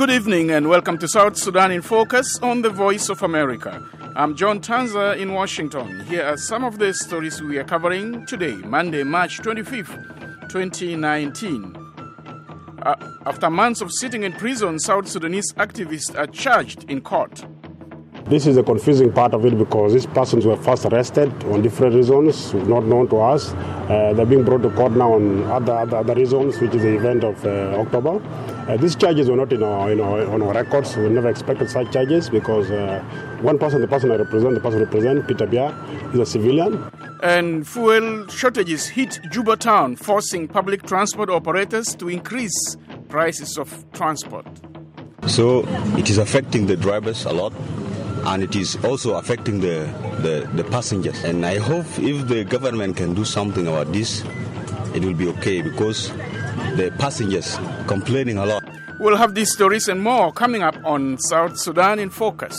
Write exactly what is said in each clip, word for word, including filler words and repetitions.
Good evening and welcome to South Sudan in Focus on the Voice of America. I'm John Tanza in Washington. Here are some of the stories we are covering today, Monday, March twenty-fifth, twenty nineteen. Uh, after months of sitting in prison, South Sudanese activists are charged in court. This is a confusing part of it because these persons were first arrested on different reasons, not known to us. Uh, they're being brought to court now on other other, other reasons, which is the event of uh, October. Uh, these charges were not in our, in our, on our records. We never expected such charges because uh, one person, the person I represent, the person I represent, Peter Biar, is a civilian. And fuel shortages hit Juba town, forcing public transport operators to increase prices of transport. So it is affecting the drivers a lot. And it is also affecting the, the, the passengers. And I hope if the government can do something about this, it will be okay because the passengers complaining a lot. We'll have these stories and more coming up on South Sudan in Focus.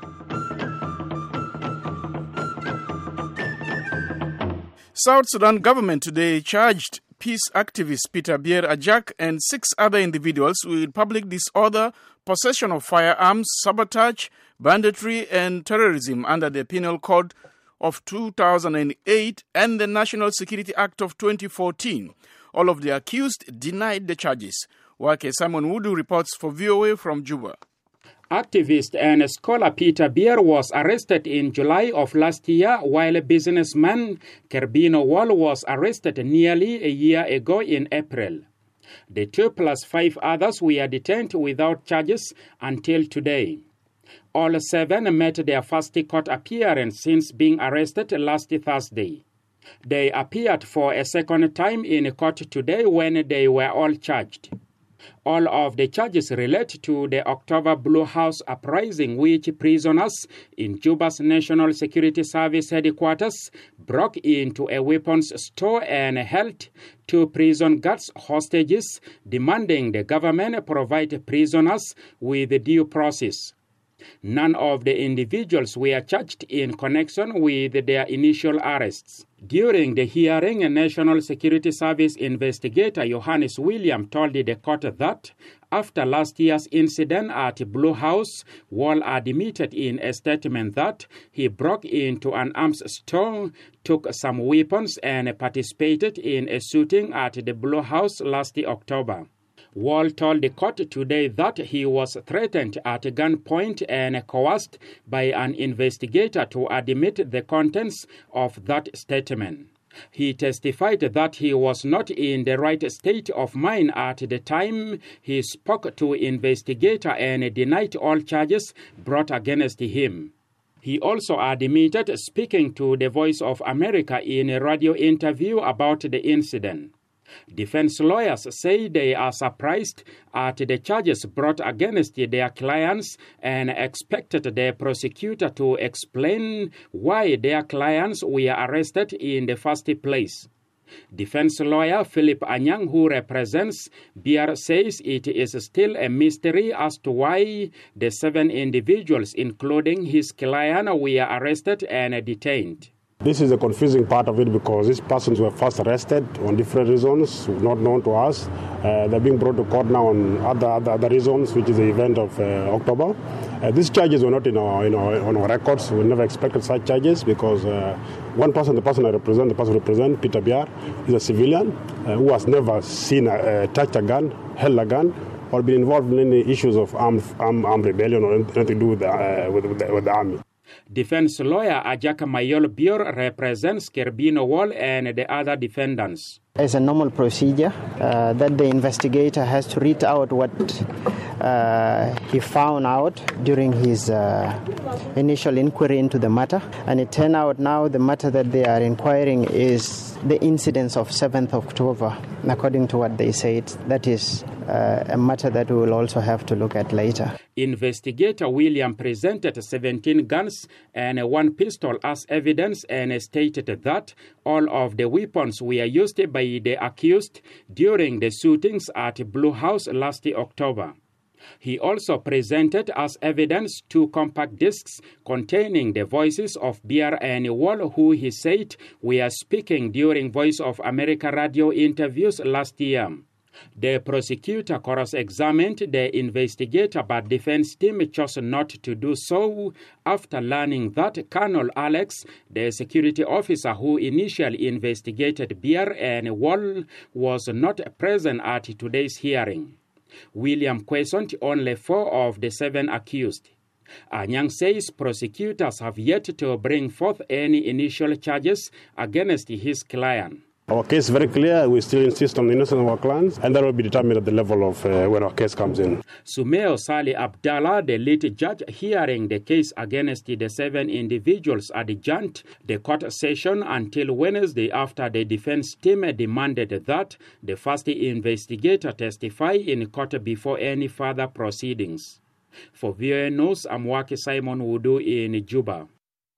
South Sudan government today charged peace activist Peter Biar Ajak and six other individuals with public disorder, possession of firearms, sabotage, banditry and terrorism under the Penal Code of two thousand eight and the National Security Act of twenty fourteen. All of the accused denied the charges. Wake Simon Wudu reports for V O A from Juba. Activist and scholar Peter Biar was arrested in July of last year, while businessman Kerbino Wall was arrested nearly a year ago in April. The two plus five others were detained without charges until today. All seven met their first court appearance since being arrested last Thursday. They appeared for a second time in court today when they were all charged. All of the charges relate to the October Blue House uprising, which prisoners in Juba's National Security Service headquarters broke into a weapons store and held two prison guards hostages, demanding the government provide prisoners with due process. None of the individuals were charged in connection with their initial arrests. During the hearing, a National Security Service investigator, Johannes William, told the court that after last year's incident at Blue House, Wall admitted in a statement that he broke into an arms store, took some weapons, and participated in a shooting at the Blue House last October. Wall told the court today that he was threatened at gunpoint and coerced by an investigator to admit the contents of that statement. He testified that he was not in the right state of mind at the time he spoke to investigator and denied all charges brought against him. He also admitted speaking to the Voice of America in a radio interview about the incident. Defense lawyers say they are surprised at the charges brought against their clients and expected the prosecutor to explain why their clients were arrested in the first place. Defense lawyer Philip Anyang, who represents Biar, says it is still a mystery as to why the seven individuals, including his client, were arrested and detained. This is a confusing part of it because these persons were first arrested on different reasons, not known to us. Uh, they're being brought to court now on other other, other reasons, which is the event of uh, October. Uh, these charges were not in our, in our, on our records. We never expected such charges because uh, one person, the person I represent, the person I represent, Peter Biar, is a civilian uh, who has never seen, a, uh, touched a gun, held a gun, or been involved in any issues of armed, armed, armed rebellion or anything to do with the, uh, with, with, the, with the army. Defense lawyer Ajak Mayol Bior represents Kerbino Wall and the other defendants. It's a normal procedure uh, that the investigator has to read out what uh, he found out during his uh, initial inquiry into the matter. And it turned out now the matter that they are inquiring is the incidents of seventh of October, according to what they said. That is uh, a matter that we will also have to look at later. Investigator William presented seventeen guns and one pistol as evidence and stated that all of the weapons were used by the accused during the shootings at Blue House last October. He also presented as evidence two compact discs containing the voices of Biar and Wall, who he said were speaking during Voice of America radio interviews last year. The prosecutor cross-examined the investigator, but defense team chose not to do so after learning that Colonel Alex, the security officer who initially investigated Beer and Wall, was not present at today's hearing. William questioned only four of the seven accused. Anyang says prosecutors have yet to bring forth any initial charges against his client. Our case is very clear. We still insist on the innocence of our clients, and that will be determined at the level of uh, when our case comes in. Sumeo Salih Abdallah, the lead judge hearing the case against the seven individuals, adjourned the court session until Wednesday after the defense team demanded that the first investigator testify in court before any further proceedings. For V O A News, I'm Waki Simon Wudu in Juba.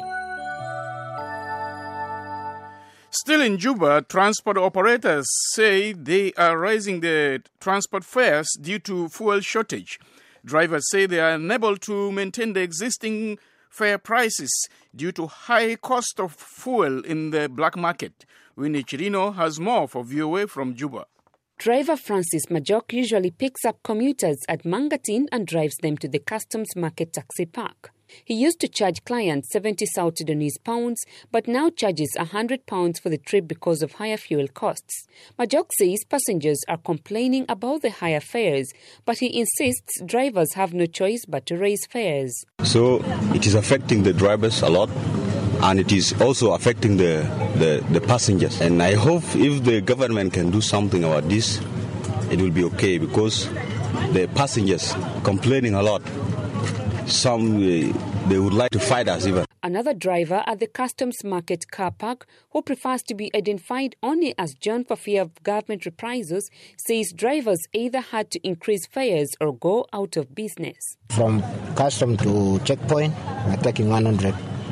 Still in Juba, transport operators say they are raising the transport fares due to fuel shortage. Drivers say they are unable to maintain the existing fare prices due to high cost of fuel in the black market. Winnie Chirino has more for V O A from Juba. Driver Francis Majok usually picks up commuters at Mangatin and drives them to the Customs Market Taxi Park. He used to charge clients seventy South Sudanese pounds, but now charges one hundred pounds for the trip because of higher fuel costs. Majok says passengers are complaining about the higher fares, but he insists drivers have no choice but to raise fares. So it is affecting the drivers a lot, and it is also affecting the, the, the passengers. And I hope if the government can do something about this, it will be okay, because the passengers complaining a lot. Some, uh, they would like to fight us even. Another driver at the Customs Market car park, who prefers to be identified only as John for fear of government reprisals, says drivers either had to increase fares or go out of business. From custom to checkpoint, we are taking one hundred.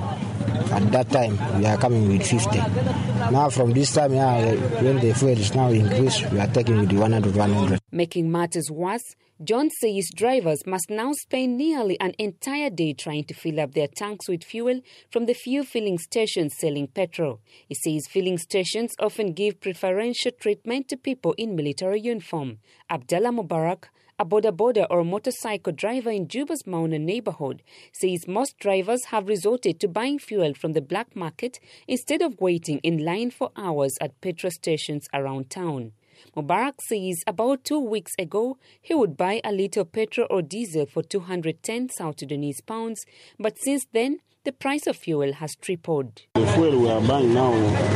At that time, we are coming with fifty. Now from this time, yeah, when the fuel is now increased, we are taking with one hundred, one hundred. Making matters worse, John says drivers must now spend nearly an entire day trying to fill up their tanks with fuel from the few filling stations selling petrol. He says filling stations often give preferential treatment to people in military uniform. Abdallah Mubarak, a boda boda or motorcycle driver in Juba's Mauna neighborhood, says most drivers have resorted to buying fuel from the black market instead of waiting in line for hours at petrol stations around town. Mubarak says about two weeks ago, he would buy a litre of petrol or diesel for two hundred ten South Sudanese pounds, but since then, the price of fuel has tripled. The fuel we are buying now,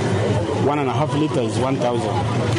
one and a half litres is one thousand.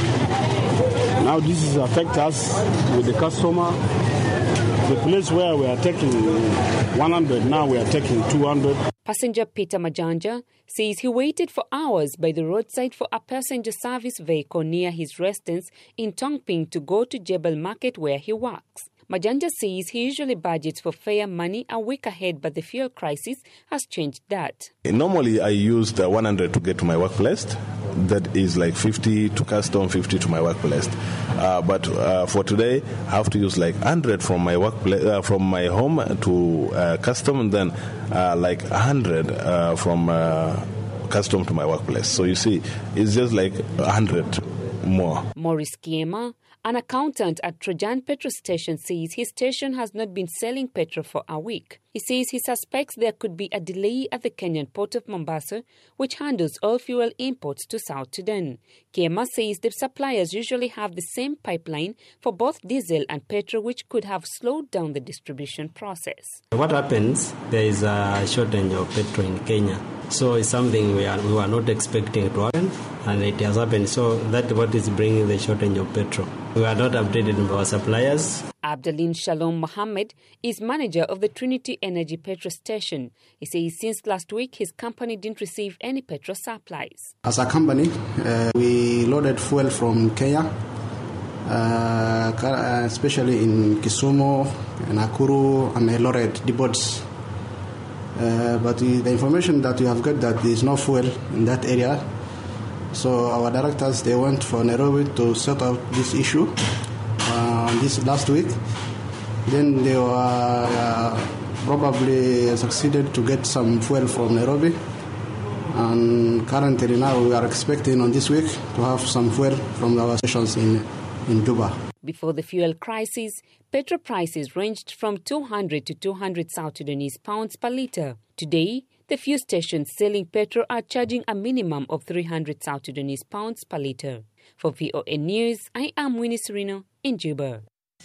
Now this is affect us with the customer. The place where we are taking one hundred, now we are taking two hundred. Passenger Peter Majanja says he waited for hours by the roadside for a passenger service vehicle near his residence in Tongping to go to Jebel Market where he works. Majanja says he usually budgets for fare money a week ahead, but the fuel crisis has changed that. Normally I use the one hundred to get to my workplace. That is like fifty to custom, fifty to my workplace. Uh, but uh, for today, I have to use like one hundred from my workplace, uh, from my home to uh, custom, and then uh, like one hundred uh, from uh, custom to my workplace. So you see, it's just like one hundred more. Maurice Kiema, an accountant at Trojan petrol station, says his station has not been selling petrol for a week. He says he suspects there could be a delay at the Kenyan port of Mombasa, which handles all fuel imports to South Sudan. Kiema says the suppliers usually have the same pipeline for both diesel and petrol, which could have slowed down the distribution process. What happens, there is a shortage of petrol in Kenya. So it's something we are we were not expecting to happen, and it has happened. So that's what is bringing the shortage of petrol. We are not updated with our suppliers. Abdalin Shalom Mohammed is manager of the Trinity Energy petrol station. He says since last week, his company didn't receive any petrol supplies. As a company, uh, we loaded fuel from Kenya, uh, especially in Kisumu, Nakuru, and Eldoret depots. Uh, but the, the information that we have got that there is no fuel in that area. So our directors, they went for Nairobi to sort out this issue uh, this last week. Then they were uh, probably succeeded to get some fuel from Nairobi. And currently now we are expecting on this week to have some fuel from our stations in, in Juba. Before the fuel crisis, petrol prices ranged from two hundred to two hundred South Sudanese pounds per litre. Today, the fuel stations selling petrol are charging a minimum of three hundred South Sudanese pounds per litre. For V O A News, I am Winnie Serino in Juba.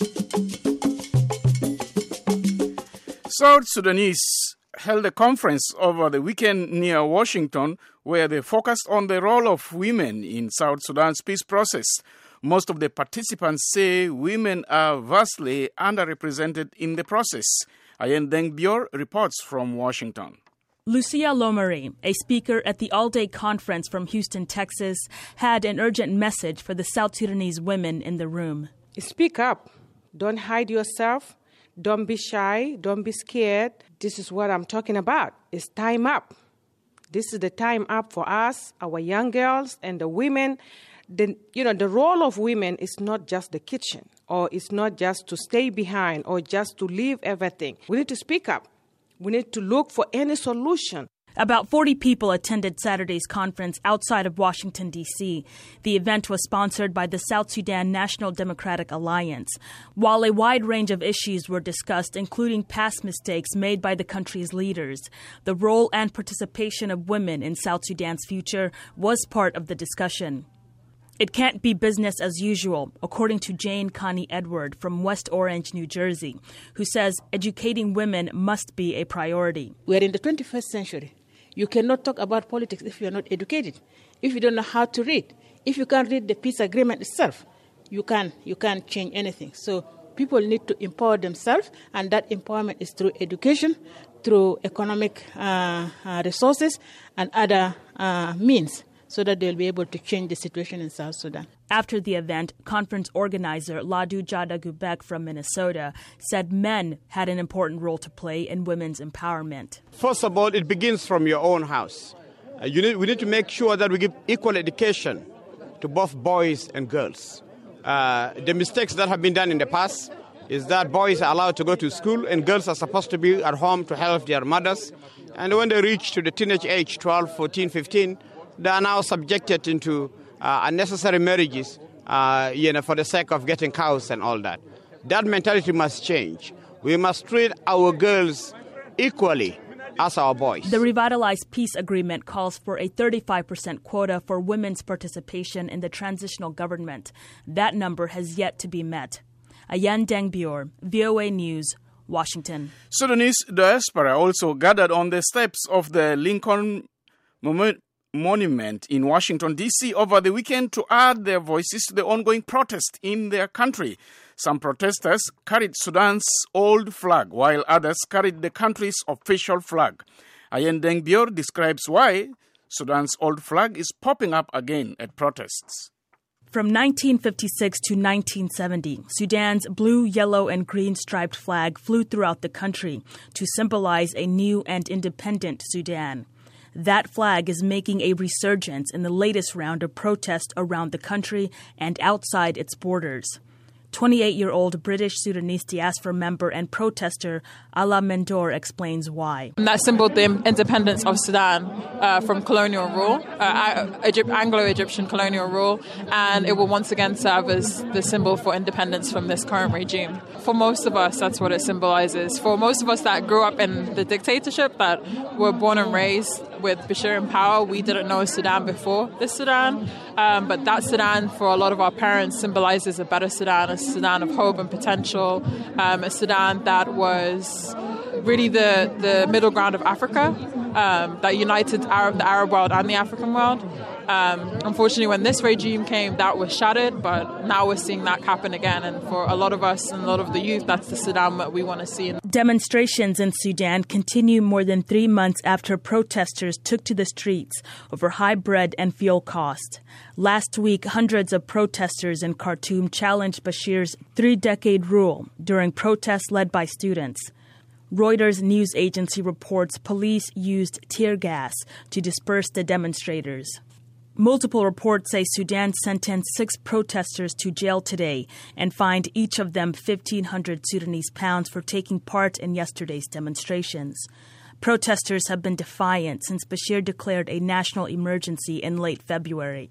South Sudanese held a conference over the weekend near Washington where they focused on the role of women in South Sudan's peace process. Most of the participants say women are vastly underrepresented in the process. Ayen Dengbior reports from Washington. Lucia Lomari, a speaker at the all-day conference from Houston, Texas, had an urgent message for the South Sudanese women in the room. Speak up. Don't hide yourself. Don't be shy. Don't be scared. This is what I'm talking about. It's time up. This is the time up for us, our young girls and the women. The, you know, the role of women is not just the kitchen, or it's not just to stay behind or just to leave everything. We need to speak up. We need to look for any solution. About forty people attended Saturday's conference outside of Washington, D C. The event was sponsored by the South Sudan National Democratic Alliance. While a wide range of issues were discussed, including past mistakes made by the country's leaders, the role and participation of women in South Sudan's future was part of the discussion. It can't be business as usual, according to Jane Connie Edward from West Orange, New Jersey, who says educating women must be a priority. We're in the twenty-first century. You cannot talk about politics if you're not educated, if you don't know how to read. If you can't read the peace agreement itself, you can't, you can't change anything. So people need to empower themselves, and that empowerment is through education, through economic uh, uh, resources, and other uh, means, so that they'll be able to change the situation in South Sudan. After the event, conference organizer Ladu Jadagubek from Minnesota said men had an important role to play in women's empowerment. First of all, it begins from your own house. Uh, you need, we need to make sure that we give equal education to both boys and girls. Uh, the mistakes that have been done in the past is that boys are allowed to go to school and girls are supposed to be at home to help their mothers. And when they reach to the teenage age, twelve, fourteen, fifteen, they are now subjected into uh, unnecessary marriages, uh, you know, for the sake of getting cows and all that. That mentality must change. We must treat our girls equally as our boys. The revitalized peace agreement calls for a thirty-five percent quota for women's participation in the transitional government. That number has yet to be met. Ayan Dengbior, V O A News, Washington. Sudanese diaspora also gathered on the steps of the Lincoln Memorial Monument in Washington, D C over the weekend to add their voices to the ongoing protest in their country. Some protesters carried Sudan's old flag, while others carried the country's official flag. Ayen Dengbior describes why Sudan's old flag is popping up again at protests. From nineteen fifty-six to nineteen seventy, Sudan's blue, yellow, and green striped flag flew throughout the country to symbolize a new and independent Sudan. That flag is making a resurgence in the latest round of protests around the country and outside its borders. twenty-eight-year-old British Sudanese diaspora member and protester Ala Mendor explains why. That symbolized the independence of Sudan uh, from colonial rule, uh, Egypt, Anglo-Egyptian colonial rule, and it will once again serve as the symbol for independence from this current regime. For most of us, that's what it symbolizes. For most of us that grew up in the dictatorship, that were born and raised with Bashir in power, we didn't know Sudan before this Sudan, um, but that Sudan, for a lot of our parents, symbolizes a better Sudan, a Sudan of hope and potential, um, a Sudan that was really the, the middle ground of Africa, um, that united Arab, the Arab world and the African world. Um, unfortunately, when this regime came, that was shattered, but now we're seeing that happen again. And for a lot of us and a lot of the youth, that's the Sudan that we want to see. Demonstrations in Sudan continue more than three months after protesters took to the streets over high bread and fuel costs. Last week, hundreds of protesters in Khartoum challenged Bashir's three-decade rule during protests led by students. Reuters news agency reports police used tear gas to disperse the demonstrators. Multiple reports say Sudan sentenced six protesters to jail today and fined each of them fifteen hundred Sudanese pounds for taking part in yesterday's demonstrations. Protesters have been defiant since Bashir declared a national emergency in late February.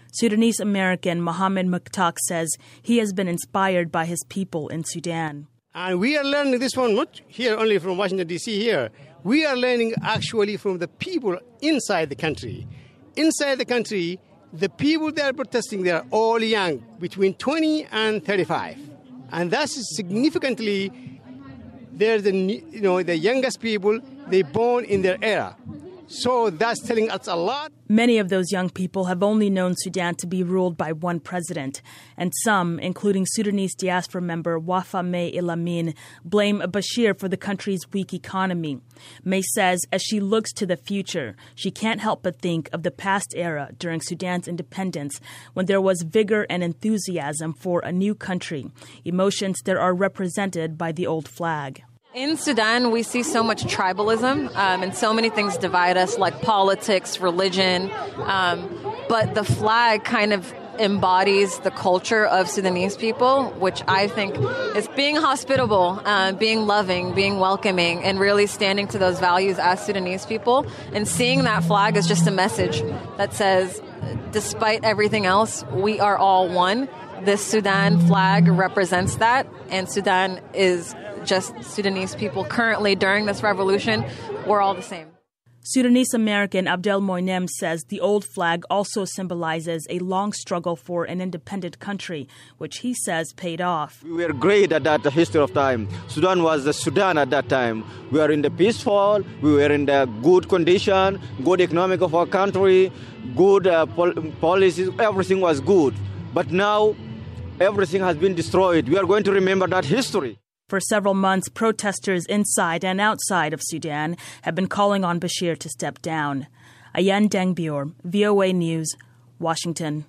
Sudanese American Mohammed Mukhtar says he has been inspired by his people in Sudan. And we are learning this one not here only from Washington, D C here. We are learning actually from the people inside the country. Inside the country, the people that are protesting, they are all young, between twenty and thirty-five. And that's significantly, they're the, you know, the youngest people, they born in their era. So that's telling us a lot. Many of those young people have only known Sudan to be ruled by one president, and some, including Sudanese diaspora member Wafa May Elamin, blame Bashir for the country's weak economy. May says as she looks to the future, she can't help but think of the past era during Sudan's independence when there was vigor and enthusiasm for a new country, emotions that are represented by the old flag. In Sudan, we see so much tribalism um, and so many things divide us, like politics, religion. Um, but the flag kind of embodies the culture of Sudanese people, which I think is being hospitable, uh, being loving, being welcoming, and really standing to those values as Sudanese people. And seeing that flag is just a message that says, despite everything else, we are all one. This Sudan flag represents that, and Sudan is just Sudanese people currently during this revolution. We're all the same. Sudanese American Abdel Moinem says the old flag also symbolizes a long struggle for an independent country, which he says paid off. We were great at that history of time. Sudan was the Sudan at that time. We were in the peaceful, we were in the good condition, good economic of our country, good uh, pol- policies, everything was good. But now everything has been destroyed. We are going to remember that history. For several months, protesters inside and outside of Sudan have been calling on Bashir to step down. Ayan Dengbior, V O A News, Washington.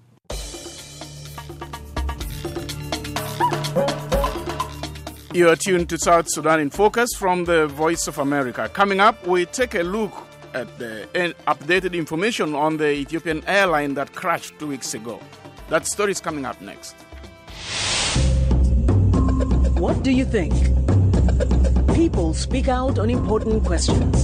You are tuned to South Sudan in Focus from the Voice of America. Coming up, we take a look at the updated information on the Ethiopian airline that crashed two weeks ago. That story is coming up next. What do you think? People speak out on important questions.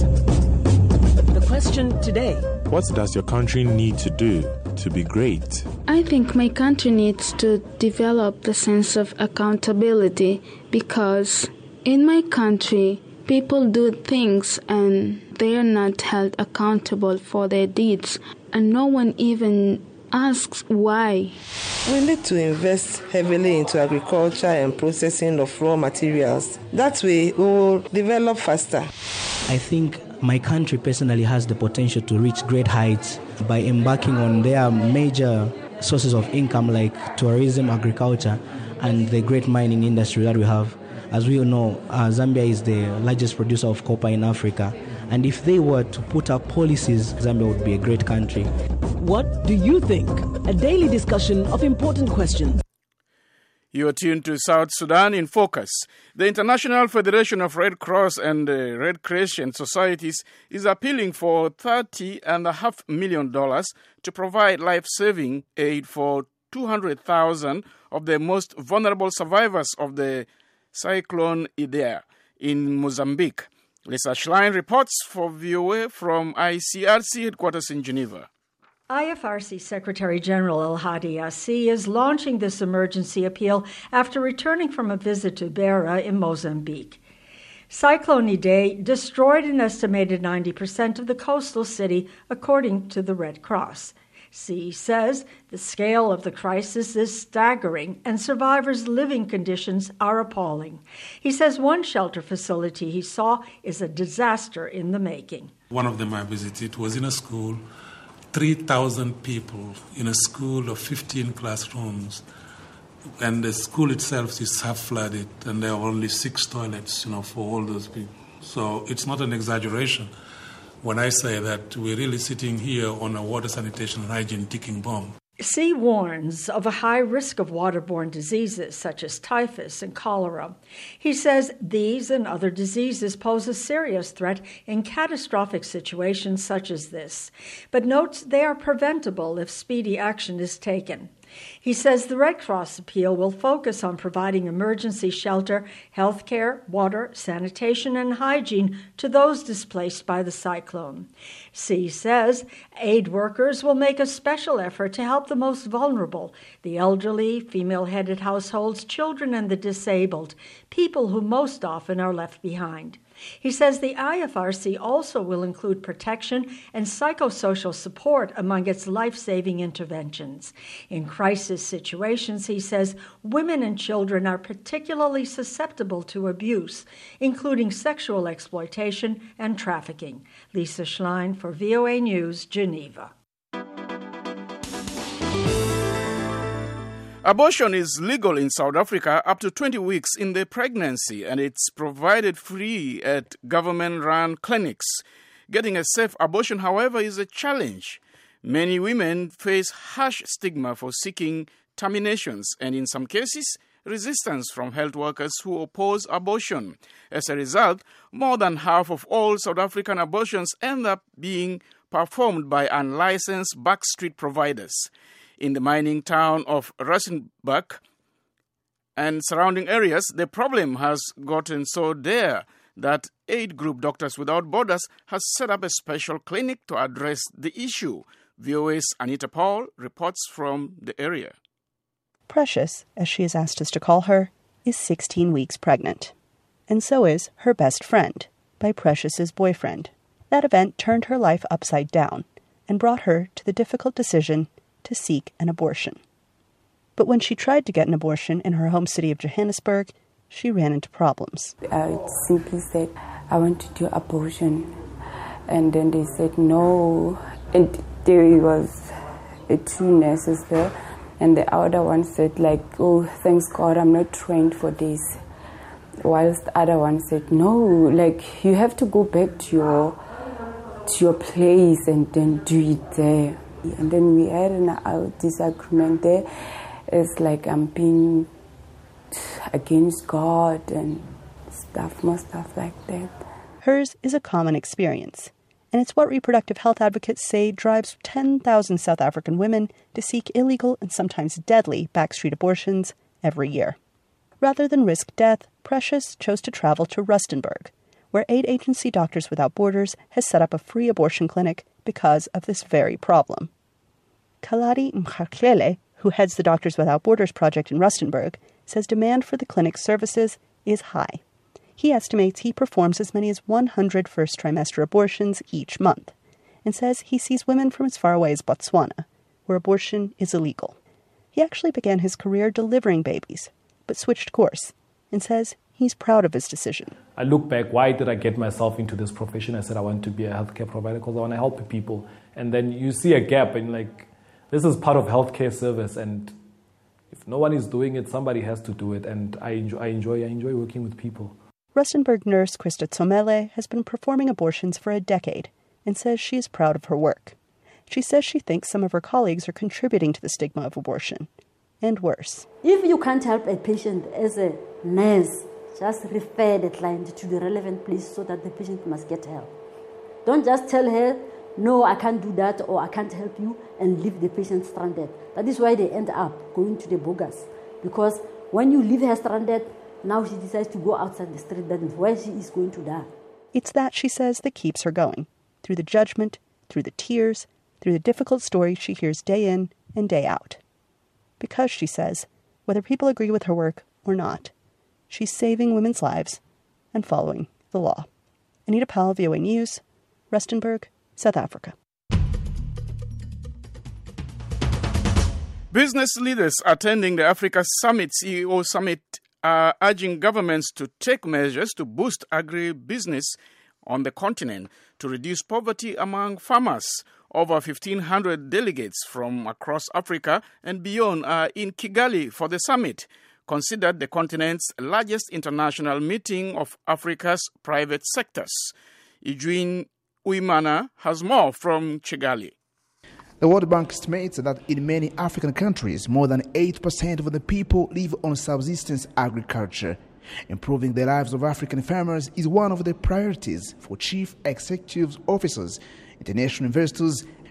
The question today: what does your country need to do to be great? I think my country needs to develop the sense of accountability, because in my country, people do things and they are not held accountable for their deeds, and no one even asks why. We need to invest heavily into agriculture and processing of raw materials. That way, we will develop faster. I think my country personally has the potential to reach great heights by embarking on their major sources of income like tourism, agriculture, and the great mining industry that we have. As we all know, uh, Zambia is the largest producer of copper in Africa. And if they were to put up policies, Zambia would be a great country. What do you think? A daily discussion of important questions. You are tuned to South Sudan in Focus. The International Federation of Red Cross and uh, Red Crescent Societies is appealing for thirty and a half million dollars to provide life-saving aid for two hundred thousand of the most vulnerable survivors of the Cyclone Idai in Mozambique. Lisa Schlein reports for V O A from I C R C headquarters in Geneva. I F R C Secretary General El Hadi Yassi is launching this emergency appeal after returning from a visit to Beira in Mozambique. Cyclone Idai destroyed an estimated ninety percent of the coastal city, according to the Red Cross. C says the scale of the crisis is staggering and survivors' living conditions are appalling. He says one shelter facility he saw is a disaster in the making. One of them I visited was in a school, three thousand people in a school of fifteen classrooms, and the school itself is half flooded, and there are only six toilets, you know, for all those people. So it's not an exaggeration when I say that we're really sitting here on a water sanitation and hygiene ticking bomb. C warns of a high risk of waterborne diseases such as typhus and cholera. He says these and other diseases pose a serious threat in catastrophic situations such as this, but notes they are preventable if speedy action is taken. He says the Red Cross appeal will focus on providing emergency shelter, health care, water, sanitation, and hygiene to those displaced by the cyclone. C says aid workers will make a special effort to help the most vulnerable, the elderly, female-headed households, children, and the disabled, people who most often are left behind. He says the I F R C also will include protection and psychosocial support among its life-saving interventions. In crisis situations, he says, women and children are particularly susceptible to abuse, including sexual exploitation and trafficking. Lisa Schlein for V O A News, Geneva. Abortion is legal in South Africa up to twenty weeks in the pregnancy, and it's provided free at government-run clinics. Getting a safe abortion, however, is a challenge. Many women face harsh stigma for seeking terminations, and in some cases, resistance from health workers who oppose abortion. As a result, more than half of all South African abortions end up being performed by unlicensed backstreet providers. In the mining town of Rustenburg and surrounding areas, the problem has gotten so dire that Aid Group Doctors Without Borders has set up a special clinic to address the issue. V O A's Anita Paul reports from the area. Precious, as she has asked us to call her, is sixteen weeks pregnant. And so is her best friend, by Precious's boyfriend. That event turned her life upside down and brought her to the difficult decision to seek an abortion. But when she tried to get an abortion in her home city of Johannesburg, she ran into problems. I simply said, I want to do abortion. And then they said no. And there was uh, two nurses there. And the other one said, like, oh, thanks God, I'm not trained for this. Whilst the other one said, no, like, you have to go back to your, to your place and then do it there. And then we had an uh, disagreement there. It's like I'm being against God and stuff, more stuff like that. Hers is a common experience, and it's what reproductive health advocates say drives ten thousand South African women to seek illegal and sometimes deadly backstreet abortions every year. Rather than risk death, Precious chose to travel to Rustenburg, where aid agency Doctors Without Borders has set up a free abortion clinic because of this very problem. Kaladi Mkhaklele, who heads the Doctors Without Borders project in Rustenburg, says demand for the clinic's services is high. He estimates he performs as many as one hundred first trimester abortions each month, and says he sees women from as far away as Botswana, where abortion is illegal. He actually began his career delivering babies, but switched course, and says he's proud of his decision. I look back, why did I get myself into this profession? I said I want to be a healthcare provider because I want to help people. And then you see a gap and like, this is part of healthcare service, and if no one is doing it, somebody has to do it. And I enjoy, I enjoy, I enjoy working with people. Rustenburg nurse Krista Tsomele has been performing abortions for a decade and says she is proud of her work. She says she thinks some of her colleagues are contributing to the stigma of abortion, and worse. If you can't help a patient as a nurse, just refer the client to the relevant place so that the patient must get help. Don't just tell her, no, I can't do that, or I can't help you, and leave the patient stranded. That is why they end up going to the bogus. Because when you leave her stranded, now she decides to go outside the street. That is where she is going to die. It's that, she says, that keeps her going. Through the judgment, through the tears, through the difficult stories she hears day in and day out. Because, she says, whether people agree with her work or not, she's saving women's lives and following the law. Anita Powell, V O A News, Rustenburg, South Africa. Business leaders attending the Africa Summit, C E O Summit, are urging governments to take measures to boost agribusiness on the continent to reduce poverty among farmers. Over fifteen hundred delegates from across Africa and beyond are in Kigali for the summit, considered the continent's largest international meeting of Africa's private sectors. Eugene Uimana has more from Kigali. The World Bank estimates that in many African countries, more than eight percent of the people live on subsistence agriculture. Improving the lives of African farmers is one of the priorities for chief executive officers, international investors,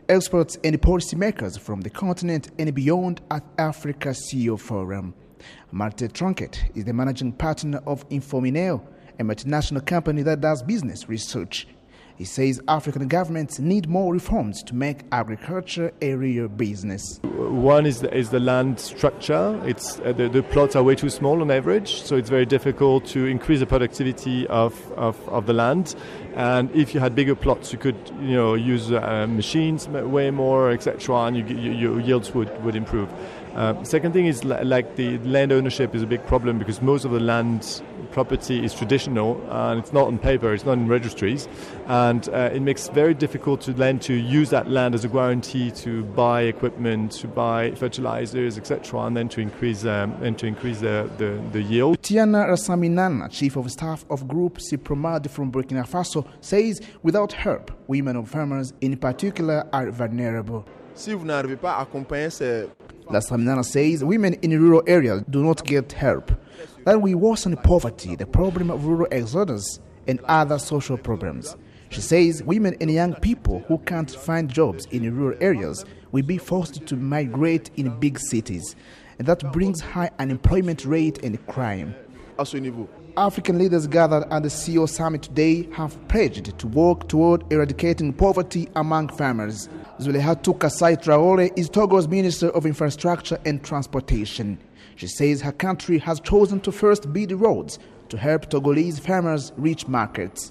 experts and policymakers from the continent and beyond at Africa C E O Forum. Marte Tronket is the managing partner of Infomineo, a multinational company that does business research. He says African governments need more reforms to make agriculture a real business. One is the, is the land structure. It's uh, the, the plots are way too small on average, so it's very difficult to increase the productivity of, of, of the land. And if you had bigger plots, you could you know use uh, machines way more, et cetera, and you, you, your yields would, would improve. Uh, second thing is li- like the land ownership is a big problem because most of the land property is traditional and it's not on paper, it's not in registries, and uh, it makes it very difficult to then to use that land as a guarantee to buy equipment, to buy fertilizers, et cetera, and then to increase um, and to increase the, the, the yield. Tiana Rasaminana, Chief of Staff of Group Cipromad from Burkina Faso, says without help, women of farmers in particular are vulnerable. Si vous n'arrivez pas à accompagner ces Rasaminana says women in rural areas do not get help. That will worsen poverty, the problem of rural exodus, and other social problems. She says women and young people who can't find jobs in rural areas will be forced to migrate in big cities, and that brings high unemployment rate and crime. African leaders gathered at the C E O Summit today have pledged to work toward eradicating poverty among farmers. Zulehatu Kasai Traore is Togo's Minister of Infrastructure and Transportation. She says her country has chosen to first build roads to help Togolese farmers reach markets.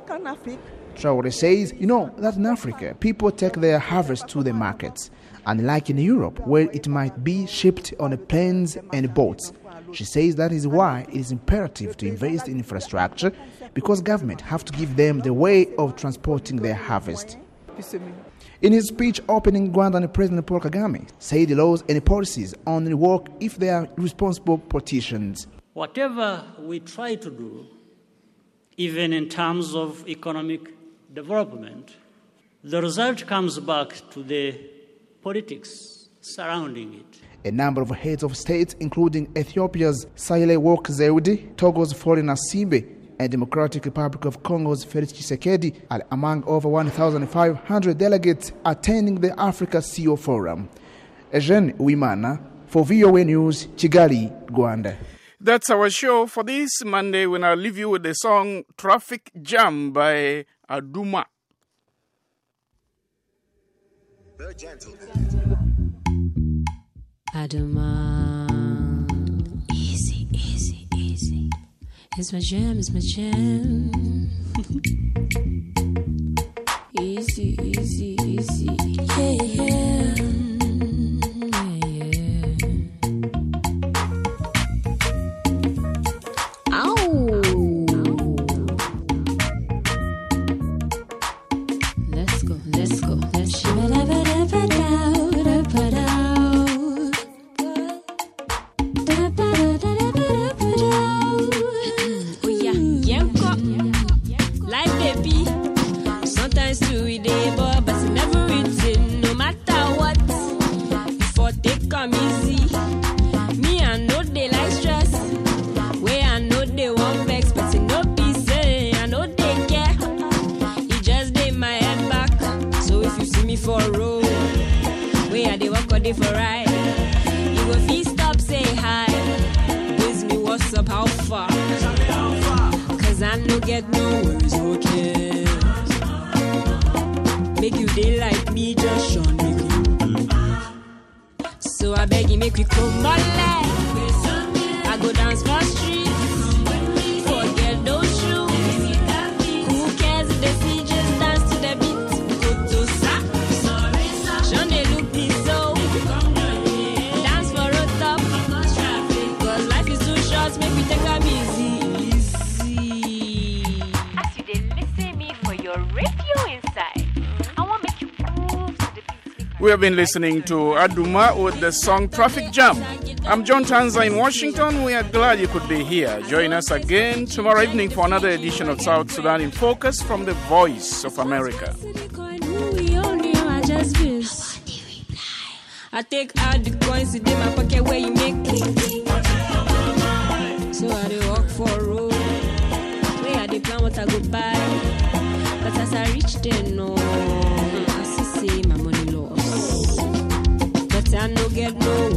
Traore says, you know, that in Africa, people take their harvest to the markets, unlike in Europe, where it might be shipped on planes and boats. She says that is why it is imperative to invest in infrastructure, because government have to give them the way of transporting their harvest. In his speech opening Rwandan President Paul Kagame said the laws and policies only work if they are responsible politicians. Whatever we try to do, even in terms of economic development, the result comes back to the politics surrounding it. A number of heads of state, including Ethiopia's Sahle-Work Zewde, Togo's Faure Gnassingbe, and Democratic Republic of Congo's Felix Tshisekedi, are among over one thousand five hundred delegates attending the Africa C E O Forum. Eugene Uwimana for V O A News, Kigali, Rwanda. That's our show for this Monday. When I leave you with the song Traffic Jam by Aduma. Aduma. Easy, easy, easy. It's my jam, it's my jam. Easy, easy, easy. Yeah, yeah. For right, you go feel stop, say hi. With me, what's up, how far? Cause I no get no worries, okay. Make you day like me, just show me. So I beg you, make you come on, I go dance for street. Forget those shoes. Who cares if they see, just dance to the beat. Go to sa. Shun they look me so. Make me take a easy, easy. As you did listen me for your radio inside, I want to make you move to the beat. We have been listening to Aduma with the song Traffic Jam. I'm John Tanza in Washington. We are glad you could be here. Join us again tomorrow evening for another edition of South Sudan in Focus from the Voice of America. I take out the coins in my pocket where you make me. So I dey walk for a road. Where I dey plan what I go buy. But as I reach there, no, I see say my money get no